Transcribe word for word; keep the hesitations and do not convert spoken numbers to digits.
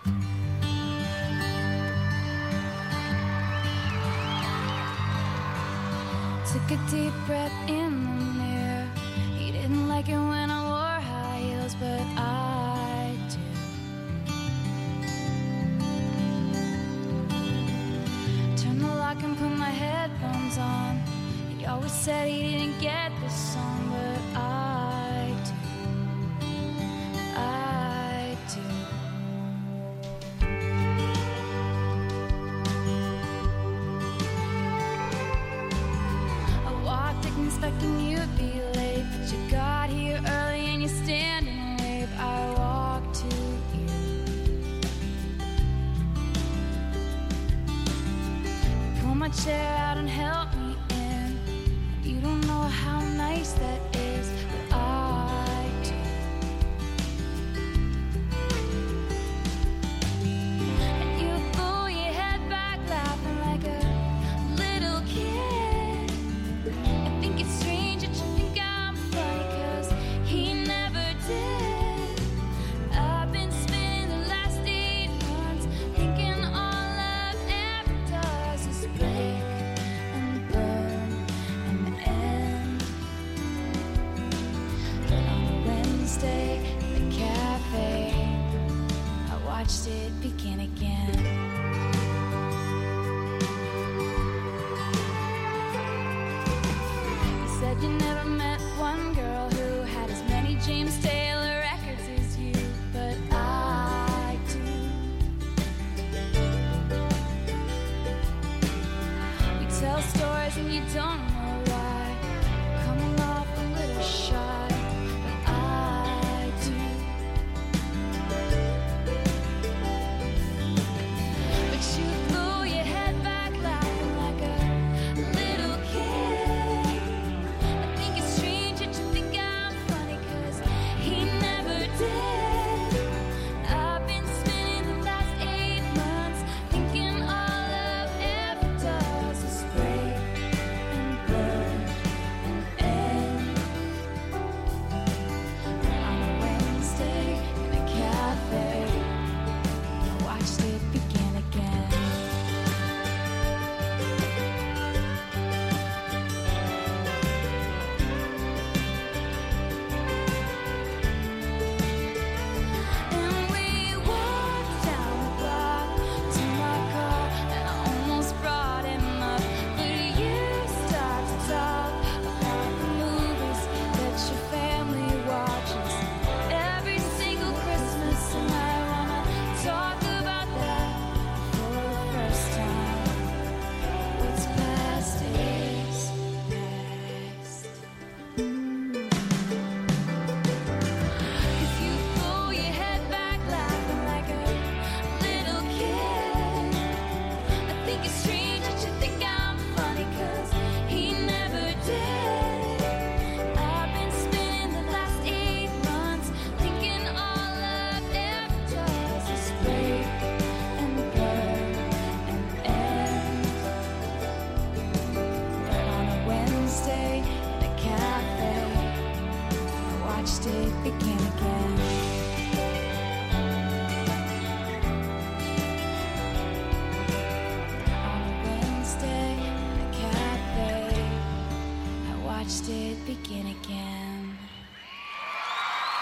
Took a deep breath in the mirror. He didn't like it when I wore high heels, but I do. Turned the lock and put my headphones on. He always said he didn't get this song, but I do. I do. Expecting you'd be late, but you got here early and you stand and wave. I walk to you. You pull my chair out and help me in. You don't know how nice that is, but I do. And you pull your head back laughing like a little kid. It's strange that you think I'm funny, 'cause he never did. I've been spending the last eight months thinking all love ever does is break and burn and end. But on a Wednesday in the cafe, I watched it begin again. You never met one girl who had as many James Taylor records as you, but I do. We tell stories and you don't know why, coming off a little shy, but I do. But you throw your head back laughing like a little kid. I've been spending the last eight months thinking all love ever does is break and burn and end. On a Wednesday in a cafe, I watched it begin again. It begin again. On a Wednesday in a cafe, I watched it begin again.